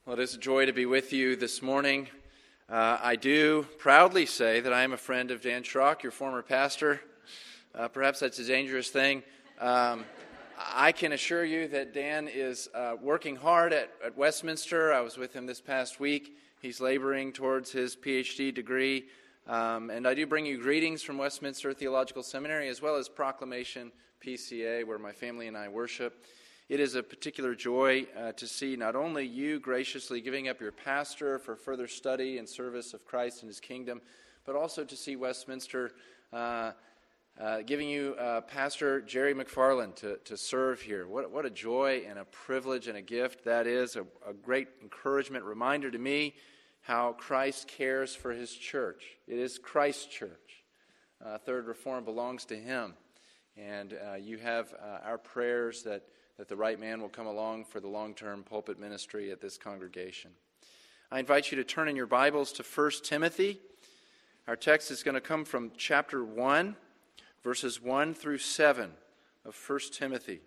Well, it is a joy to be with you this morning. I do proudly say that I am a friend of Dan Schrock, your former pastor. Perhaps that's a dangerous thing. I can assure you that Dan is working hard at Westminster. I was with him this past week. He's laboring towards his PhD degree. And I do bring you greetings from Westminster Theological Seminary, as well as Proclamation PCA, where my family and I worship. It is a particular joy to see not only you graciously giving up your pastor for further study and service of Christ and His kingdom, but also to see Westminster giving you Pastor Jerry McFarland to serve here. What a joy and a privilege and a gift that is, a great encouragement, reminder to me how Christ cares for His church. It is Christ's church. Third Reform belongs to Him. And you have our prayers that the right man will come along for the long-term pulpit ministry at this congregation. I invite you to turn in your Bibles to 1 Timothy. Our text is going to come from chapter 1, verses 1 through 7 of 1 Timothy.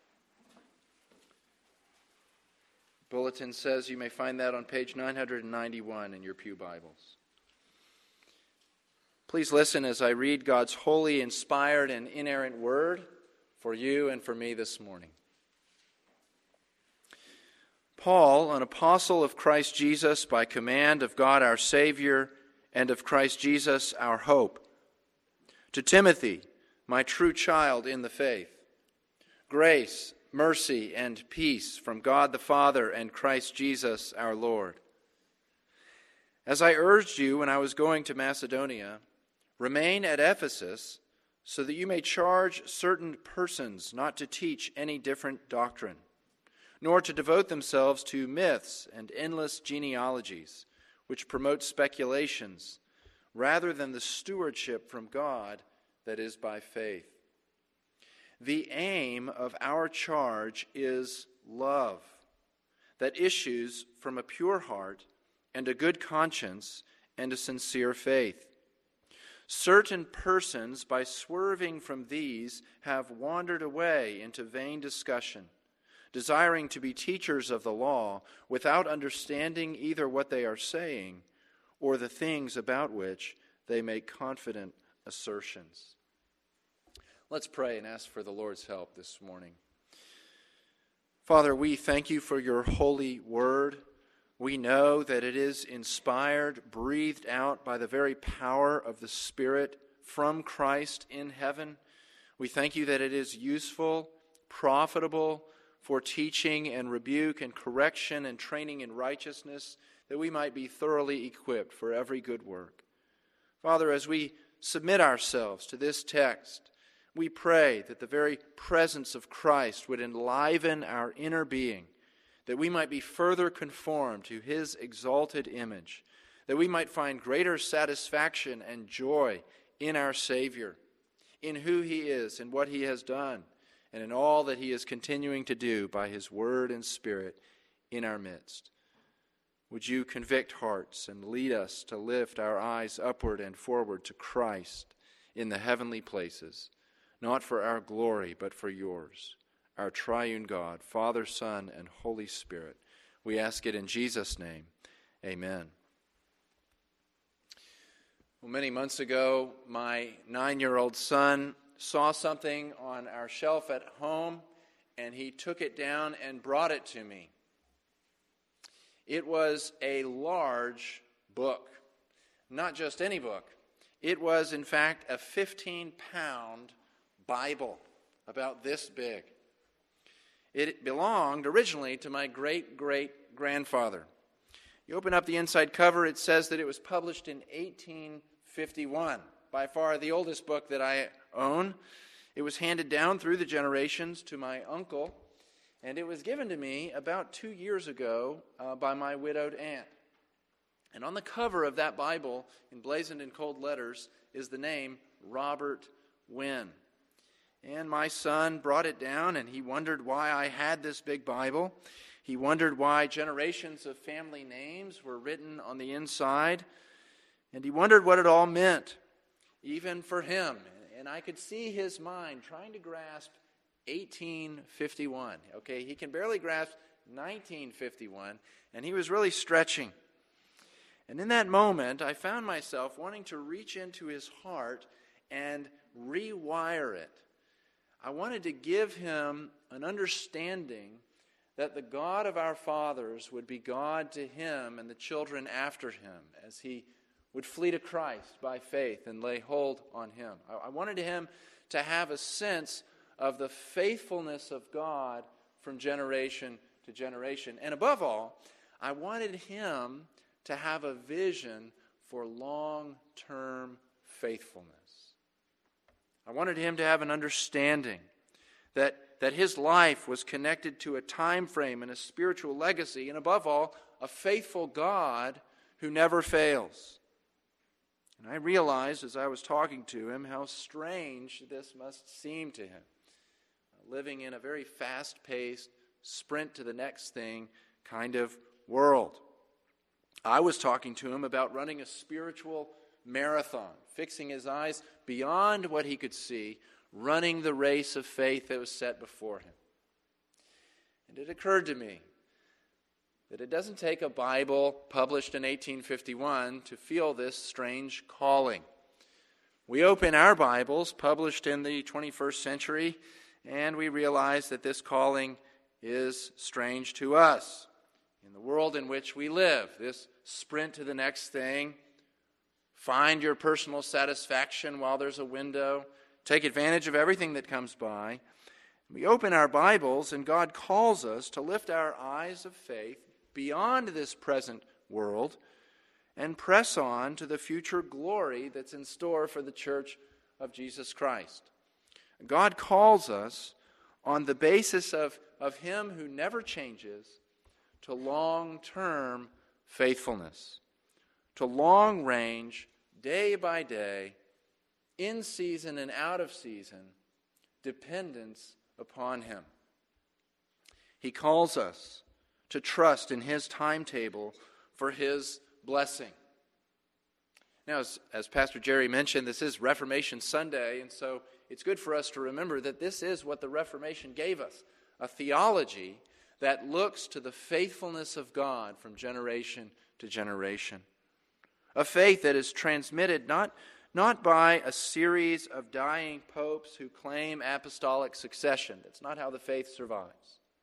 The bulletin says you may find that on page 991 in your pew Bibles. Please listen as I read God's holy, inspired, and inerrant word for you and for me this morning. Paul, an apostle of Christ Jesus by command of God our Savior and of Christ Jesus our hope, to Timothy, my true child in the faith, grace, mercy, and peace from God the Father and Christ Jesus our Lord. As I urged you when I was going to Macedonia, remain at Ephesus so that you may charge certain persons not to teach any different doctrine, nor to devote themselves to myths and endless genealogies, which promote speculations, rather than the stewardship from God that is by faith. The aim of our charge is love, that issues from a pure heart and a good conscience and a sincere faith. Certain persons, by swerving from these, have wandered away into vain discussion, desiring to be teachers of the law without understanding either what they are saying or the things about which they make confident assertions. Let's pray and ask for the Lord's help this morning. Father, we thank you for your holy word. We know that it is inspired, breathed out by the very power of the Spirit from Christ in heaven. We thank you that it is useful, profitable, for teaching and rebuke and correction and training in righteousness, that we might be thoroughly equipped for every good work. Father, as we submit ourselves to this text, we pray that the very presence of Christ would enliven our inner being, that we might be further conformed to His exalted image, that we might find greater satisfaction and joy in our Savior, in who He is and what He has done, and in all that He is continuing to do by His Word and Spirit in our midst. Would you convict hearts and lead us to lift our eyes upward and forward to Christ in the heavenly places, not for our glory, but for yours, our triune God, Father, Son, and Holy Spirit. We ask it in Jesus' name. Amen. Well, many months ago, my 9-year-old son saw something on our shelf at home, and he took it down and brought it to me. It was a large book, not just any book. It was, in fact, a 15-pound Bible, about this big. It belonged originally to my great-great-grandfather. You open up the inside cover, it says that it was published in 1851. By far the oldest book that I own. It was handed down through the generations to my uncle, and it was given to me about 2 years ago by my widowed aunt. And on the cover of that Bible, emblazoned in cold letters, is the name Robert Wynn. And my son brought it down, and he wondered why I had this big Bible. He wondered why generations of family names were written on the inside. And he wondered what it all meant, even for him. And I could see his mind trying to grasp 1851. Okay, he can barely grasp 1951, and he was really stretching. And in that moment, I found myself wanting to reach into his heart and rewire it. I wanted to give him an understanding that the God of our fathers would be God to him and the children after him as he would flee to Christ by faith and lay hold on him. I wanted him to have a sense of the faithfulness of God from generation to generation. And above all, I wanted him to have a vision for long-term faithfulness. I wanted him to have an understanding that his life was connected to a time frame and a spiritual legacy, and above all, a faithful God who never fails. And I realized as I was talking to him how strange this must seem to him, living in a very fast-paced, sprint to the next thing kind of world. I was talking to him about running a spiritual marathon, fixing his eyes beyond what he could see, running the race of faith that was set before him. And it occurred to me that it doesn't take a Bible published in 1851 to feel this strange calling. We open our Bibles published in the 21st century, and we realize that this calling is strange to us. In the world in which we live, this sprint to the next thing, find your personal satisfaction while there's a window, take advantage of everything that comes by. We open our Bibles, and God calls us to lift our eyes of faith beyond this present world and press on to the future glory that's in store for the church of Jesus Christ. God calls us on the basis of him who never changes to long-term faithfulness, to long-range, day by day, in season and out of season, dependence upon him. He calls us to trust in his timetable for his blessing. Now, as Pastor Jerry mentioned, this is Reformation Sunday, and so it's good for us to remember that this is what the Reformation gave us, a theology that looks to the faithfulness of God from generation to generation. A faith that is transmitted not by a series of dying popes who claim apostolic succession. That's not how the faith survives.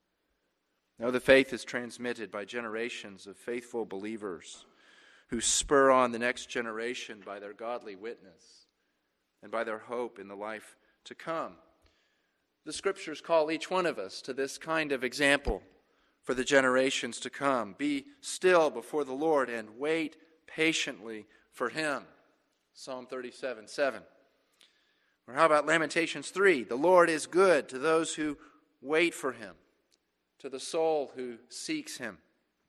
No, the faith is transmitted by generations of faithful believers who spur on the next generation by their godly witness and by their hope in the life to come. The Scriptures call each one of us to this kind of example for the generations to come. Be still before the Lord and wait patiently for him. Psalm 37:7. Or how about Lamentations 3? The Lord is good to those who wait for him, to the soul who seeks him.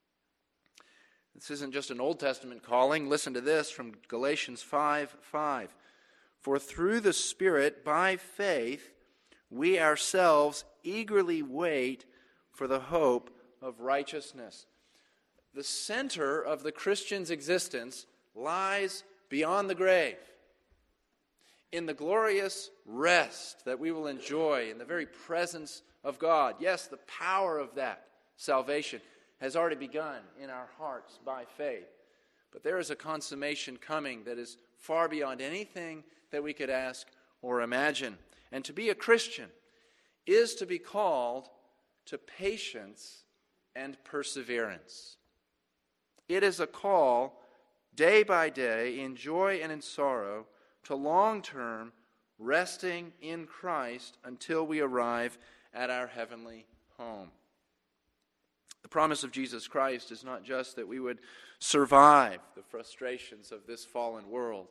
This isn't just an Old Testament calling. Listen to this from Galatians 5:5. For through the Spirit, by faith, we ourselves eagerly wait for the hope of righteousness. The center of the Christian's existence lies beyond the grave, in the glorious rest that we will enjoy in the very presence of God. Yes, the power of that salvation has already begun in our hearts by faith. But there is a consummation coming that is far beyond anything that we could ask or imagine. And to be a Christian is to be called to patience and perseverance. It is a call day by day, in joy and in sorrow, to long-term resting in Christ until we arrive at our heavenly home. The promise of Jesus Christ is not just that we would survive the frustrations of this fallen world,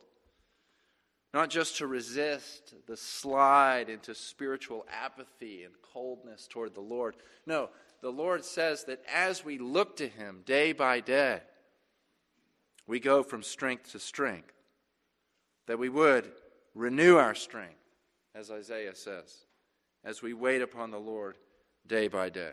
not just to resist the slide into spiritual apathy and coldness toward the Lord. No, the Lord says that as we look to him day by day, we go from strength to strength, that we would renew our strength, as Isaiah says, as we wait upon the Lord day by day.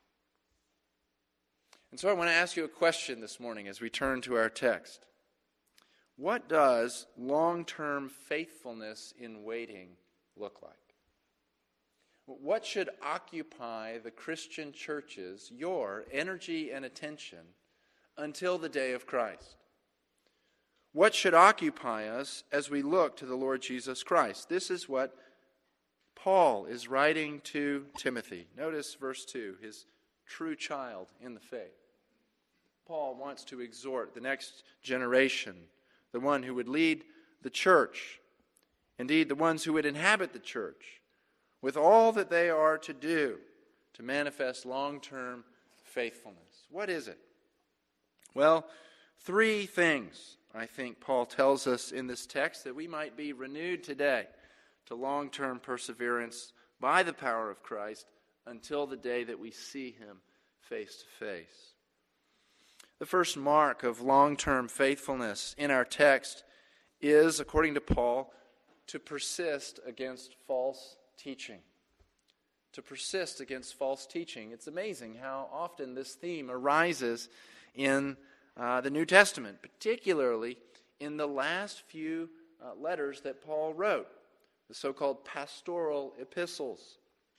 And so I want to ask you a question this morning as we turn to our text. What does long-term faithfulness in waiting look like? what should occupy the Christian churches, your energy and attention, until the day of Christ? What should occupy us as we look to the Lord Jesus Christ? This is what Paul is writing to Timothy. Notice verse 2, his true child in the faith. Paul wants to exhort the next generation, the one who would lead the church, indeed the ones who would inhabit the church, with all that they are to do to manifest long-term faithfulness. What is it? Well, 3 things, I think Paul tells us in this text, that we might be renewed today to long-term perseverance by the power of Christ until the day that we see him face to face. The first mark of long-term faithfulness in our text is, according to Paul, to persist against false teaching. To persist against false teaching. It's amazing how often this theme arises in the New Testament, particularly in the last few letters that Paul wrote, the so-called pastoral epistles.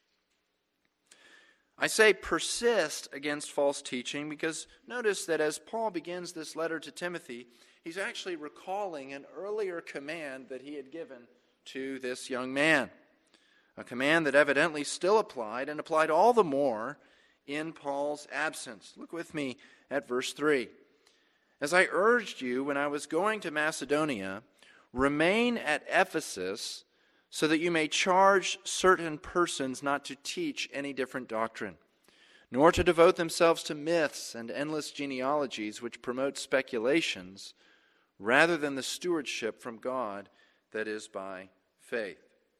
I say persist against false teaching because notice that as Paul begins this letter to Timothy, he's actually recalling an earlier command that he had given to this young man. A command that evidently still applied and applied all the more in Paul's absence. Look with me at verse 3. As I urged you when I was going to Macedonia, remain at Ephesus so that you may charge certain persons not to teach any different doctrine, nor to devote themselves to myths and endless genealogies which promote speculations, rather than the stewardship from God that is by faith.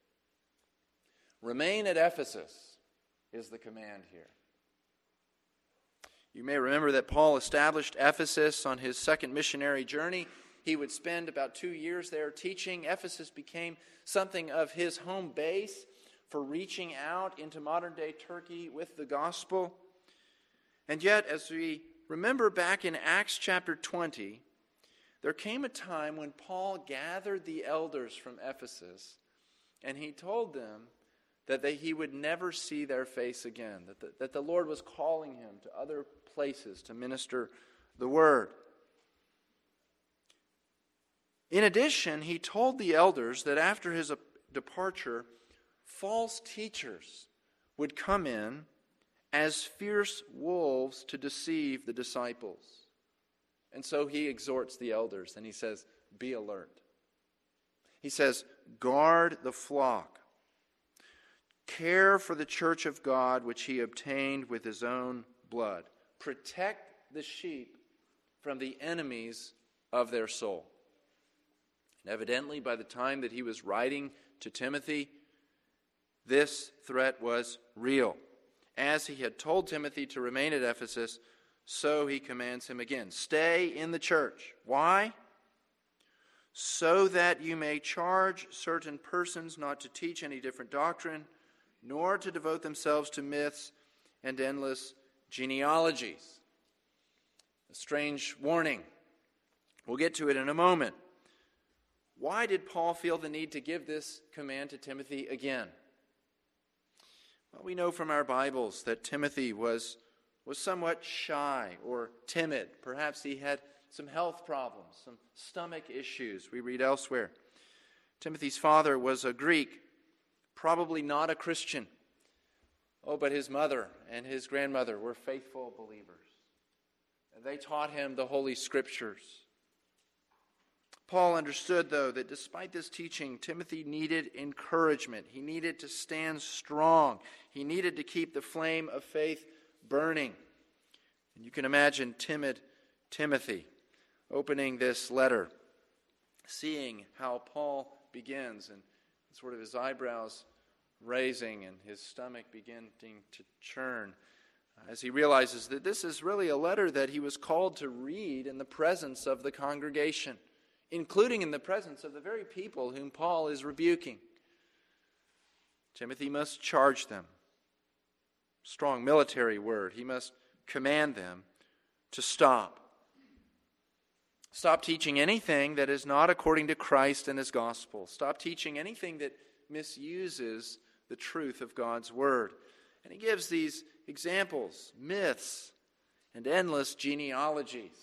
Remain at Ephesus is the command here. You may remember that Paul established Ephesus on his second missionary journey. He would spend about 2 years there teaching. Ephesus became something of his home base for reaching out into modern-day Turkey with the gospel. And yet, as we remember back in Acts chapter 20, there came a time when Paul gathered the elders from Ephesus, and he told them that he would never see their face again, that the Lord was calling him to other places to minister the word. In addition, he told the elders that after his departure, false teachers would come in as fierce wolves to deceive the disciples. And so he exhorts the elders and he says, be alert. He says, guard the flock. Care for the church of God which he obtained with his own blood. Protect the sheep from the enemies of their soul. And evidently, by the time that he was writing to Timothy, this threat was real. As he had told Timothy to remain at Ephesus, so he commands him again. Stay in the church. Why? So that you may charge certain persons not to teach any different doctrine, nor to devote themselves to myths and endless genealogies. A strange warning. We'll get to it in a moment. Why did Paul feel the need to give this command to Timothy again? Well, we know from our Bibles that Timothy was somewhat shy or timid. Perhaps he had some health problems, some stomach issues we read elsewhere. Timothy's father was a Greek, probably not a Christian. Oh, but his mother and his grandmother were faithful believers. And they taught him the Holy Scriptures. Paul understood, though, that despite this teaching, Timothy needed encouragement. He needed to stand strong. He needed to keep the flame of faith burning. And you can imagine timid Timothy opening this letter, seeing how Paul begins, and sort of his eyebrows raising and his stomach beginning to churn as he realizes that this is really a letter that he was called to read in the presence of the congregation, including in the presence of the very people whom Paul is rebuking. Timothy must charge them. Strong military word. He must command them to stop. Stop teaching anything that is not according to Christ and his gospel. Stop teaching anything that misuses the truth of God's Word. And he gives these examples, myths, and endless genealogies.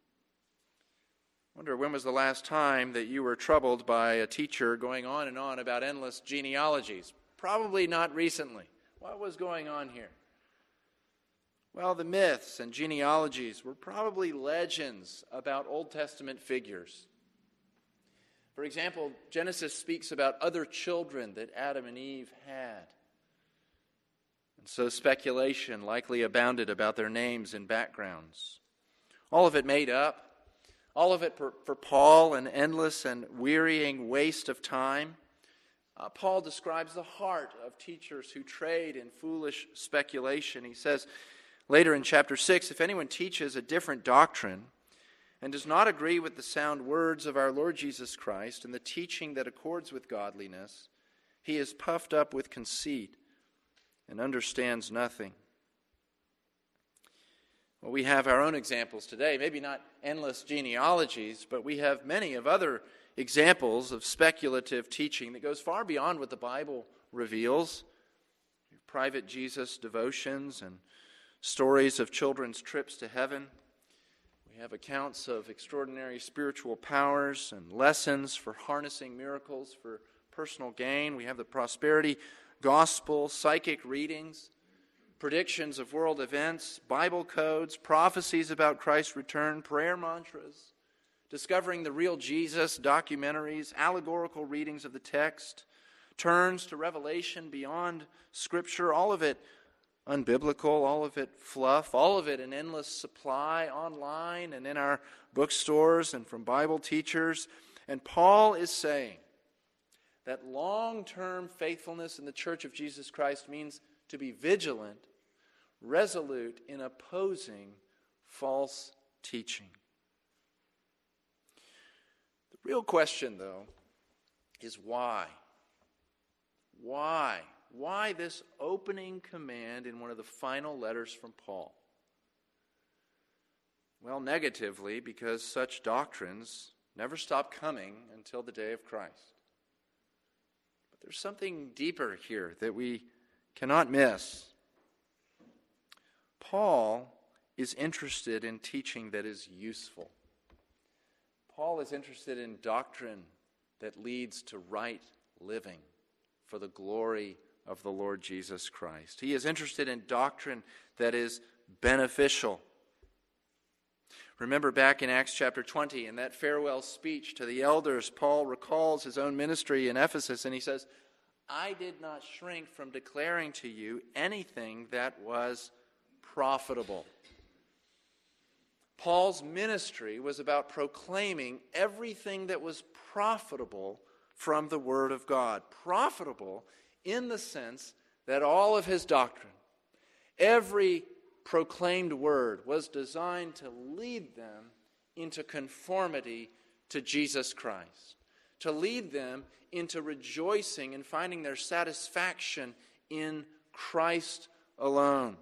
I wonder, when was the last time that you were troubled by a teacher going on and on about endless genealogies? Probably not recently. What was going on here? Well, the myths and genealogies were probably legends about Old Testament figures. For example, Genesis speaks about other children that Adam and Eve had. And so speculation likely abounded about their names and backgrounds. All of it made up. All of it for Paul an endless and wearying waste of time. Paul describes the heart of teachers who trade in foolish speculation. He says later in chapter 6, if anyone teaches a different doctrine and does not agree with the sound words of our Lord Jesus Christ and the teaching that accords with godliness, he is puffed up with conceit and understands nothing. Well, we have our own examples today, maybe not endless genealogies, but we have many of other examples of speculative teaching that goes far beyond what the Bible reveals. Private Jesus devotions and stories of children's trips to heaven. We have accounts of extraordinary spiritual powers and lessons for harnessing miracles for personal gain. We have the prosperity gospel, psychic readings, predictions of world events, Bible codes, prophecies about Christ's return, prayer mantras, discovering the real Jesus, documentaries, allegorical readings of the text, turns to revelation beyond Scripture, all of it unbiblical, all of it fluff, all of it an endless supply online and in our bookstores and from Bible teachers. And Paul is saying that long-term faithfulness in the Church of Jesus Christ means to be vigilant, resolute in opposing false teaching. The real question, though, is why? Why? Why this opening command in one of the final letters from Paul? Well, negatively, because such doctrines never stop coming until the day of Christ. But there's something deeper here that we cannot miss. Paul is interested in teaching that is useful. Paul is interested in doctrine that leads to right living for the glory of the Lord Jesus Christ. He is interested in doctrine that is beneficial. Remember back in Acts chapter 20, in that farewell speech to the elders, Paul recalls his own ministry in Ephesus, and he says, I did not shrink from declaring to you anything that was profitable. Paul's ministry was about proclaiming everything that was profitable from the Word of God. Profitable in the sense that all of his doctrine, every proclaimed word, was designed to lead them into conformity to Jesus Christ, to lead them into rejoicing and finding their satisfaction in Christ alone.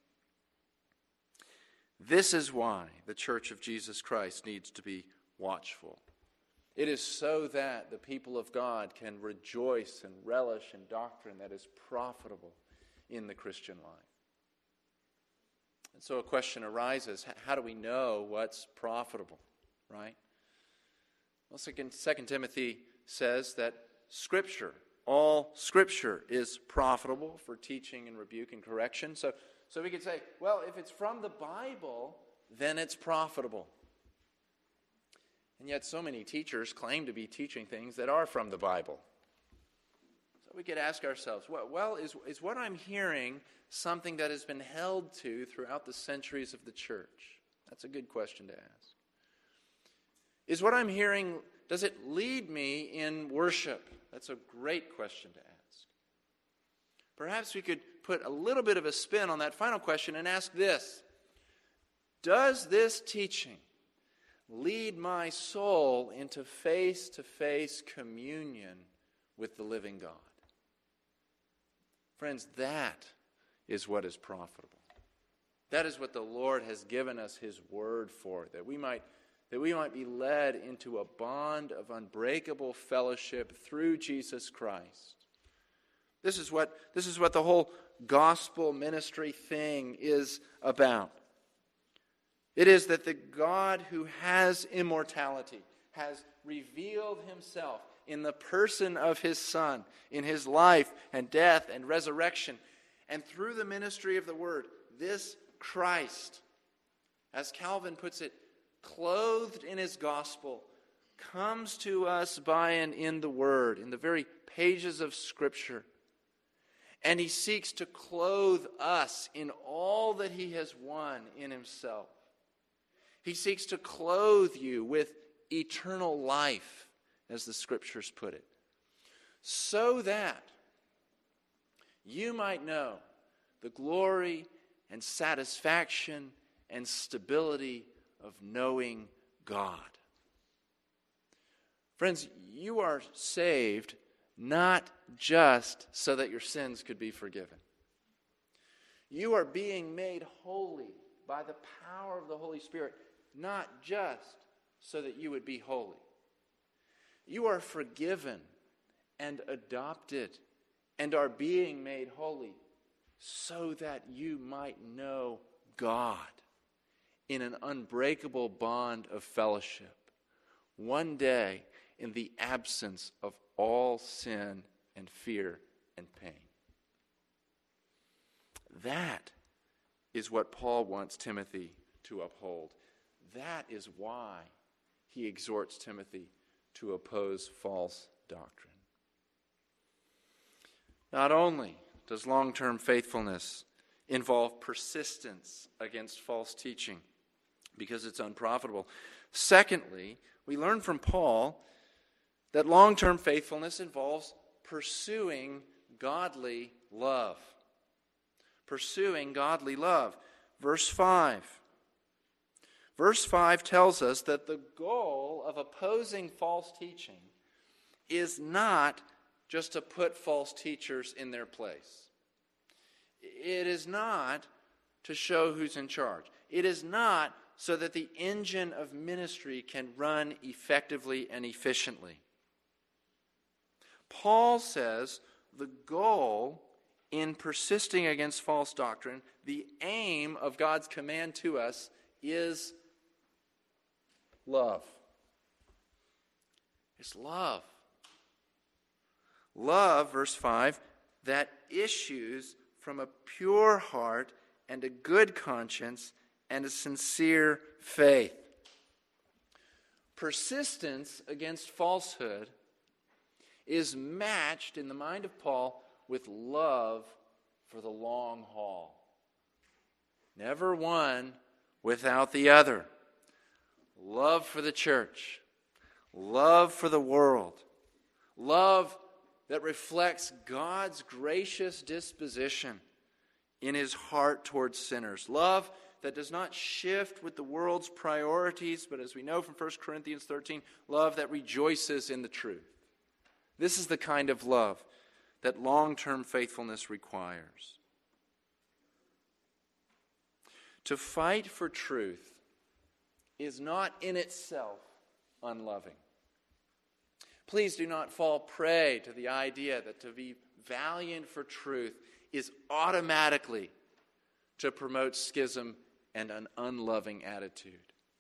This is why the Church of Jesus Christ needs to be watchful. It is so that the people of God can rejoice and relish in doctrine that is profitable in the Christian life. And so a question arises, how do we know what's profitable, right? Well, 2 Timothy says that Scripture, all Scripture is profitable for teaching and rebuke and correction. So we could say, well, if it's from the Bible, then it's profitable. And yet so many teachers claim to be teaching things that are from the Bible. So we could ask ourselves, well, is what I'm hearing something that has been held to throughout the centuries of the church? That's a good question to ask. Is what I'm hearing, does it lead me in worship? That's a great question to ask. Perhaps we could put a little bit of a spin on that final question and ask this: does this teaching lead my soul into face-to-face communion with the living God? Friends, that is what is profitable. That is what the Lord has given us His word for, that we might be led into a bond of unbreakable fellowship through Jesus Christ. This is what the whole gospel ministry thing is about. It is that the God who has immortality has revealed himself in the person of his Son, in his life and death and resurrection. And through the ministry of the Word, this Christ, as Calvin puts it, clothed in his gospel, comes to us by and in the Word, in the very pages of Scripture. And he seeks to clothe us in all that he has won in himself. He seeks to clothe you with eternal life, as the Scriptures put it, so that you might know the glory and satisfaction and stability of knowing God. Friends, you are saved not just so that your sins could be forgiven. You are being made holy by the power of the Holy Spirit, not just so that you would be holy. You are forgiven and adopted and are being made holy so that you might know God in an unbreakable bond of fellowship, one day in the absence of all sin and fear and pain. That is what Paul wants Timothy to uphold. That is why he exhorts Timothy to oppose false doctrine. Not only does long-term faithfulness involve persistence against false teaching because it's unprofitable. Secondly, we learn from Paul that long-term faithfulness involves pursuing godly love. Pursuing godly love. Verse 5. Verse 5 tells us that the goal of opposing false teaching is not just to put false teachers in their place. It is not to show who's in charge. It is not so that the engine of ministry can run effectively and efficiently. Paul says the goal in persisting against false doctrine, the aim of God's command to us is love. It's love. Love, verse 5, that issues from a pure heart and a good conscience and a sincere faith. Persistence against falsehood is matched in the mind of Paul with love for the long haul. Never one without the other. Love for the church. Love for the world. Love that reflects God's gracious disposition in his heart towards sinners. Love that does not shift with the world's priorities, but as we know from 1 Corinthians 13, love that rejoices in the truth. This is the kind of love that long-term faithfulness requires. To fight for truth is not in itself unloving. Please do not fall prey to the idea that to be valiant for truth is automatically to promote schism and an unloving attitude.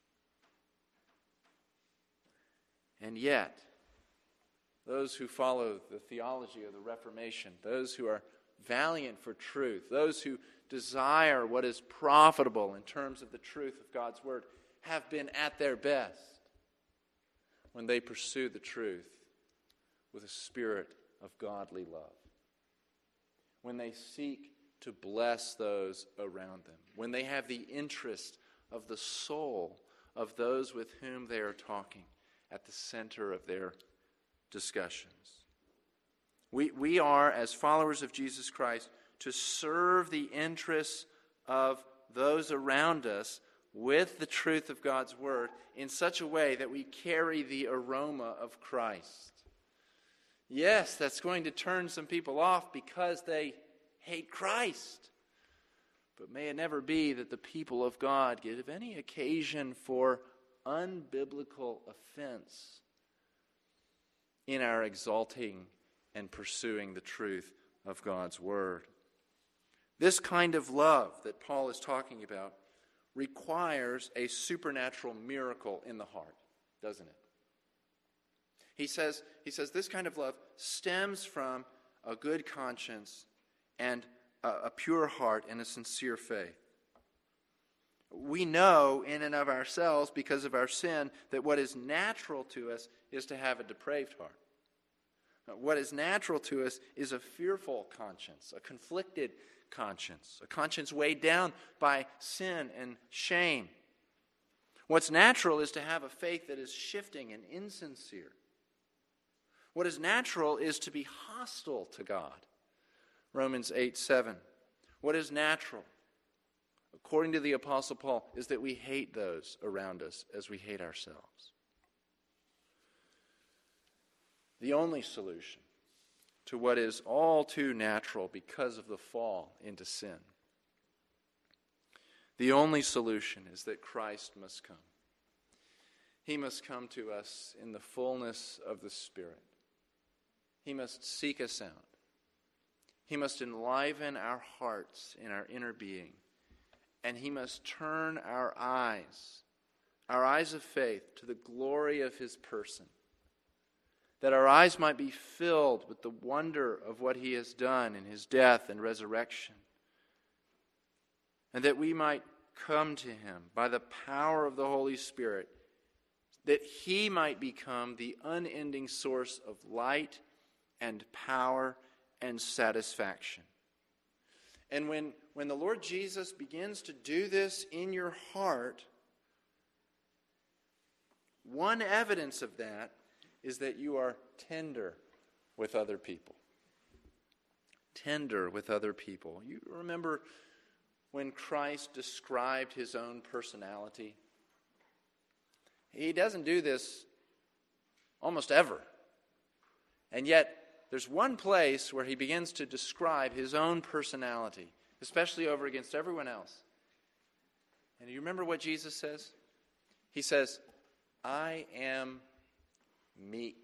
And yet, those who follow the theology of the Reformation, those who are valiant for truth, those who desire what is profitable in terms of the truth of God's Word, have been at their best when they pursue the truth with a spirit of godly love. When they seek to bless those around them. When they have the interest of the soul of those with whom they are talking at the center of their discussions. We are, as followers of Jesus Christ, to serve the interests of those around us with the truth of God's Word in such a way that we carry the aroma of Christ. Yes, that's going to turn some people off because they hate Christ. But may it never be that the people of God give any occasion for unbiblical offense in our exalting and pursuing the truth of God's Word. This kind of love that Paul is talking about requires a supernatural miracle in the heart, doesn't it? He says this kind of love stems from a good conscience and a pure heart and a sincere faith. We know in and of ourselves, because of our sin, that what is natural to us is to have a depraved heart. What is natural to us is a fearful conscience, a conflicted conscience, a conscience weighed down by sin and shame. What's natural is to have a faith that is shifting and insincere. What is natural is to be hostile to God. Romans 8:7. What is natural, according to the Apostle Paul, is that we hate those around us as we hate ourselves. The only solution to what is all too natural because of the fall into sin, the only solution is that Christ must come. He must come to us in the fullness of the Spirit. He must seek us out. He must enliven our hearts in our inner being. And He must turn our eyes of faith, to the glory of His person, that our eyes might be filled with the wonder of what He has done in His death and resurrection, and that we might come to Him by the power of the Holy Spirit, that He might become the unending source of light and power and satisfaction. And when the Lord Jesus begins to do this in your heart, one evidence of that is that you are tender with other people. Tender with other people. You remember when Christ described His own personality? He doesn't do this almost ever. And yet, there's one place where He begins to describe His own personality, especially over against everyone else. And you remember what Jesus says? He says, I am meek,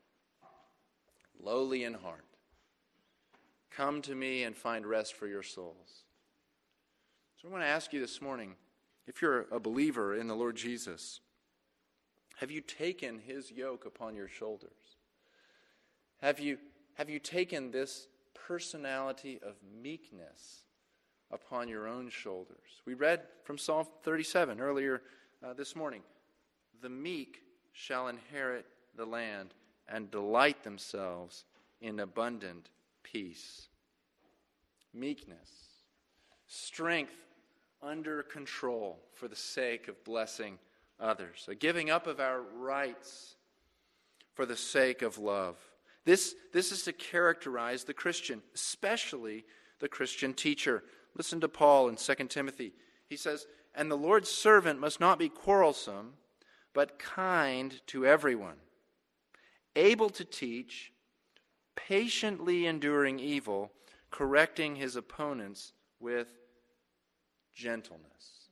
lowly in heart. Come to me and find rest for your souls. So I want to ask you this morning, if you're a believer in the Lord Jesus, have you taken His yoke upon your shoulders? Have you taken this personality of meekness upon your own shoulders? We read from Psalm 37 earlier this morning. The meek shall inherit the land and delight themselves in abundant peace. Meekness, strength under control for the sake of blessing others, a giving up of our rights for the sake of love. This is to characterize the Christian, especially the Christian teacher. Listen to Paul in 2 Timothy. He says, and the Lord's servant must not be quarrelsome, but kind to everyone, able to teach, patiently enduring evil, correcting his opponents with gentleness.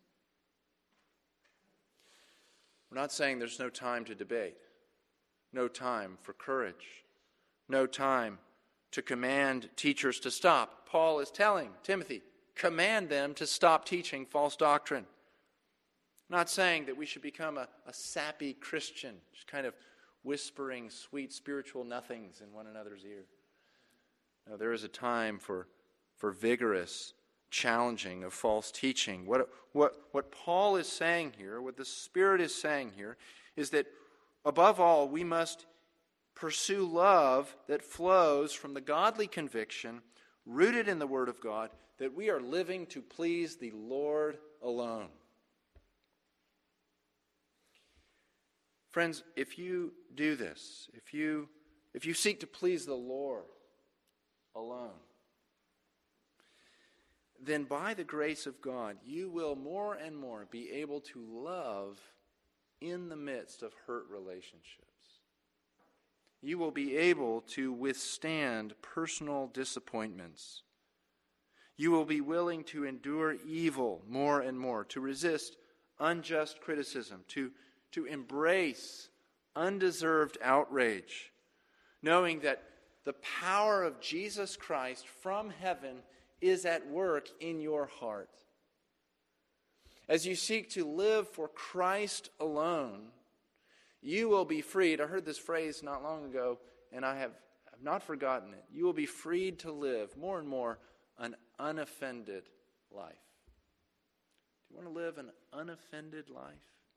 We're not saying there's no time to debate, no time for courage, no time to command teachers to stop. Paul is telling Timothy, command them to stop teaching false doctrine. Not saying that we should become a sappy Christian, just kind of whispering sweet spiritual nothings in one another's ear. No, there is a time for vigorous challenging of false teaching. What Paul is saying here, what the Spirit is saying here, is that above all we must pursue love that flows from the godly conviction rooted in the Word of God that we are living to please the Lord alone. Friends, if you do this, if you seek to please the Lord alone, then by the grace of God, you will more and more be able to love in the midst of hurt relationships. You will be able to withstand personal disappointments. You will be willing to endure evil more and more, to resist unjust criticism, to embrace undeserved outrage, knowing that the power of Jesus Christ from heaven is at work in your heart. As you seek to live for Christ alone, you will be freed. I heard this phrase not long ago, and I have not forgotten it. You will be freed to live more and more an unoffended life. Do you want to live an unoffended life?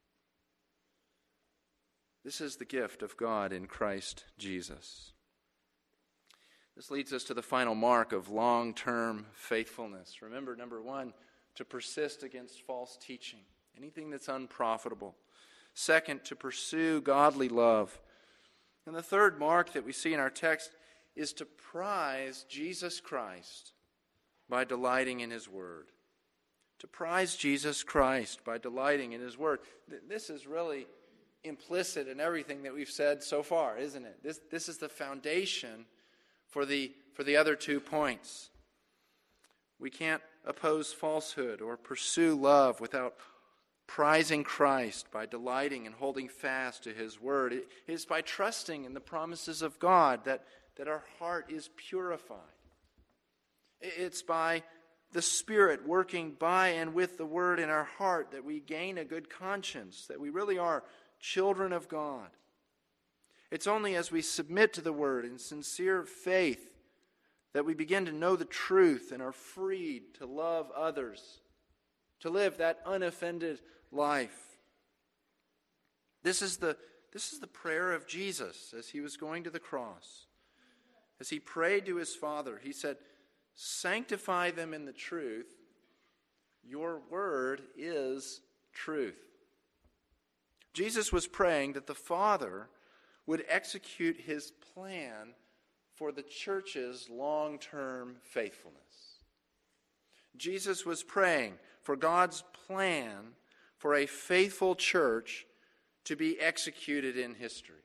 This is the gift of God in Christ Jesus. This leads us to the final mark of long-term faithfulness. Remember, number one, to persist against false teaching, anything that's unprofitable. Second, to pursue godly love. And the third mark that we see in our text is to prize Jesus Christ by delighting in His Word. To prize Jesus Christ by delighting in His Word. This is really implicit in everything that we've said so far, isn't it? This is the foundation for the other 2 points. We can't oppose falsehood or pursue love without prizing Christ by delighting and holding fast to His Word. It is by trusting in the promises of God that our heart is purified. It's by the Spirit working by and with the Word in our heart that we gain a good conscience, that we really are children of God. It's only as we submit to the Word in sincere faith that we begin to know the truth and are freed to love others, to live that unoffended life. This is the prayer of Jesus as He was going to the cross. As He prayed to His Father, He said, "Sanctify them in the truth. Your word is truth." Jesus was praying that the Father would execute His plan for the church's long-term faithfulness. Jesus was praying for God's plan for a faithful church to be executed in history.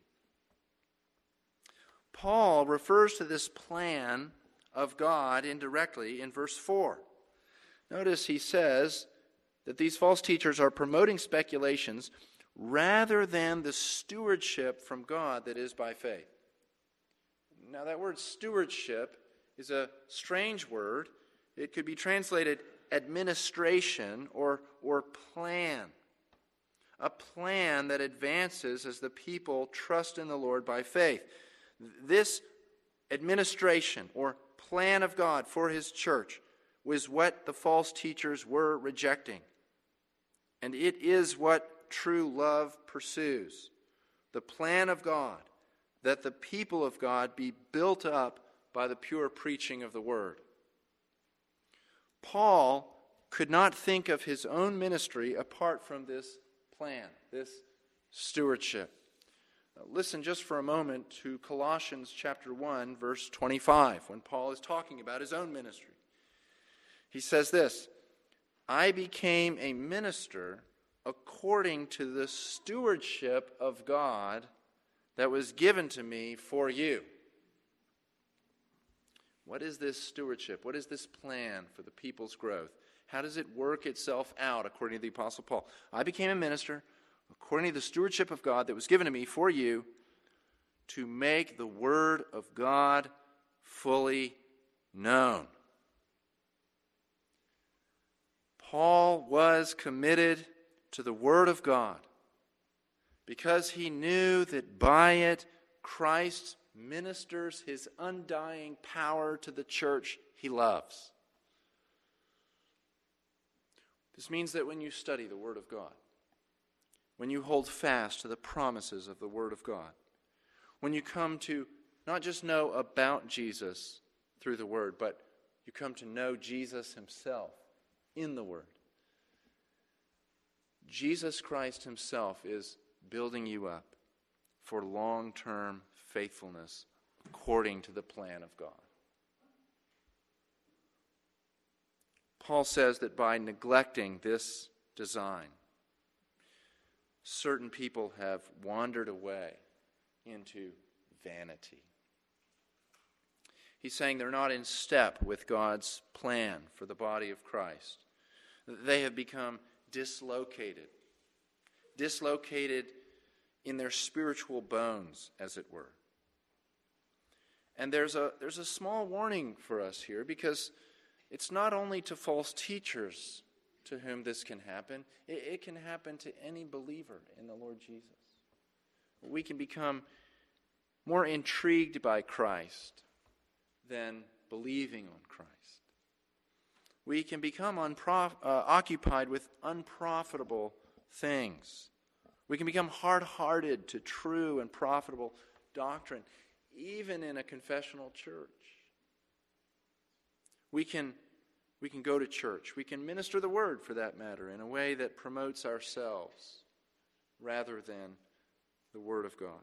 Paul refers to this plan of God indirectly in verse 4. Notice he says that these false teachers are promoting speculations rather than the stewardship from God that is by faith. Now, that word stewardship is a strange word. It could be translated administration or plan. A plan that advances as the people trust in the Lord by faith. This administration or plan of God for His church was what the false teachers were rejecting. And it is what true love pursues. The plan of God, that the people of God be built up by the pure preaching of the Word. Paul could not think of his own ministry apart from this plan, this stewardship. Listen just for a moment to Colossians chapter 1, verse 25, when Paul is talking about his own ministry. He says this, "I became a minister according to the stewardship of God that was given to me for you." What is this stewardship? What is this plan for the people's growth? How does it work itself out according to the Apostle Paul? "I became a minister according to the stewardship of God that was given to me for you to make the Word of God fully known." Paul was committed to the Word of God because he knew that by it Christ ministers His undying power to the church He loves. This means that when you study the Word of God, when you hold fast to the promises of the Word of God, when you come to not just know about Jesus through the Word, but you come to know Jesus Himself in the Word, Jesus Christ Himself is building you up for long-term faithfulness according to the plan of God. Paul says that by neglecting this design, certain people have wandered away into vanity. He's saying they're not in step with God's plan for the body of Christ. They have become dislocated in their spiritual bones, as it were. And there's a small warning for us here, because it's not only to false teachers to whom this can happen. It can happen to any believer in the Lord Jesus. We can become more intrigued by Christ than believing on Christ. We can become occupied with unprofitable things. We can become hard-hearted to true and profitable doctrine, even in a confessional church. We can go to church. We can minister the word, for that matter, in a way that promotes ourselves rather than the Word of God.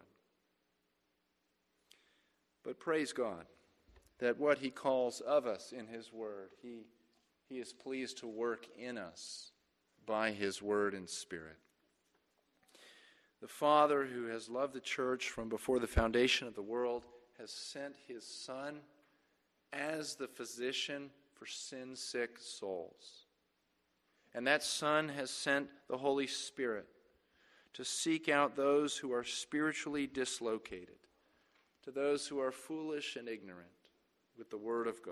But praise God that what He calls of us in His Word, He is pleased to work in us by His Word and Spirit. The Father, who has loved the church from before the foundation of the world, has sent His Son as the physician for sin-sick souls. And that Son has sent the Holy Spirit to seek out those who are spiritually dislocated, to those who are foolish and ignorant with the Word of God.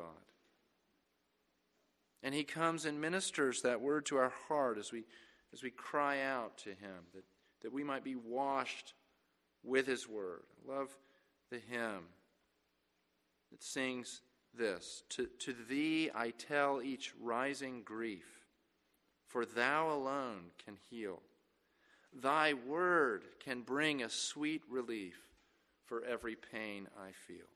And He comes and ministers that Word to our heart as we cry out to Him, that we might be washed with His Word. I love the hymn that sings this: To Thee I tell each rising grief, for Thou alone can heal. Thy word can bring a sweet relief for every pain I feel.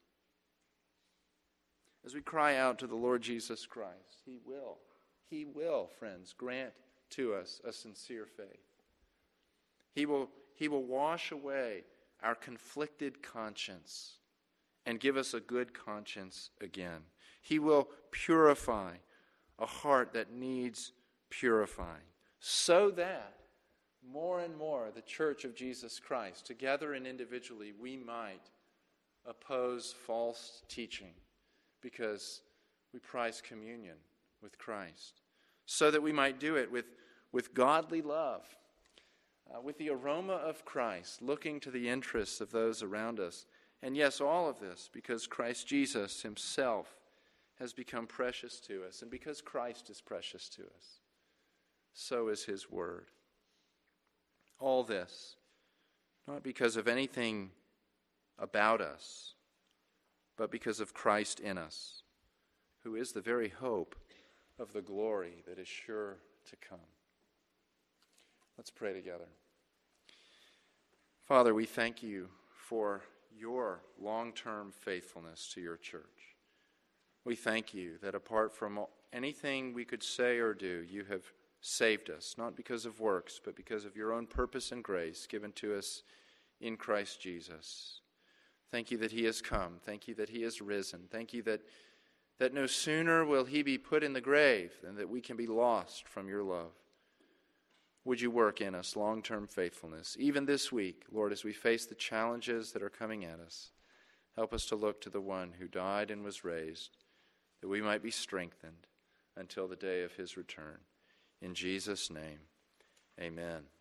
As we cry out to the Lord Jesus Christ, He will, friends, grant to us a sincere faith. He will wash away our conflicted conscience and give us a good conscience again. He will purify a heart that needs purifying, so that more and more the Church of Jesus Christ, together and individually, we might oppose false teaching because we prize communion with Christ, so that we might do it with godly love, with the aroma of Christ, looking to the interests of those around us. And yes, all of this because Christ Jesus Himself has become precious to us, and because Christ is precious to us, so is His Word. All this, not because of anything about us, but because of Christ in us, who is the very hope of the glory that is sure to come. Let's pray together. Father, we thank You for Your long-term faithfulness to Your church. We thank You that apart from anything we could say or do, You have saved us, not because of works, but because of Your own purpose and grace given to us in Christ Jesus. Thank You that He has come. Thank You that He has risen. Thank You that no sooner will He be put in the grave than that we can be lost from Your love. Would You work in us long-term faithfulness, even this week, Lord, as we face the challenges that are coming at us. Help us to look to the One who died and was raised, that we might be strengthened until the day of His return. In Jesus' name, amen.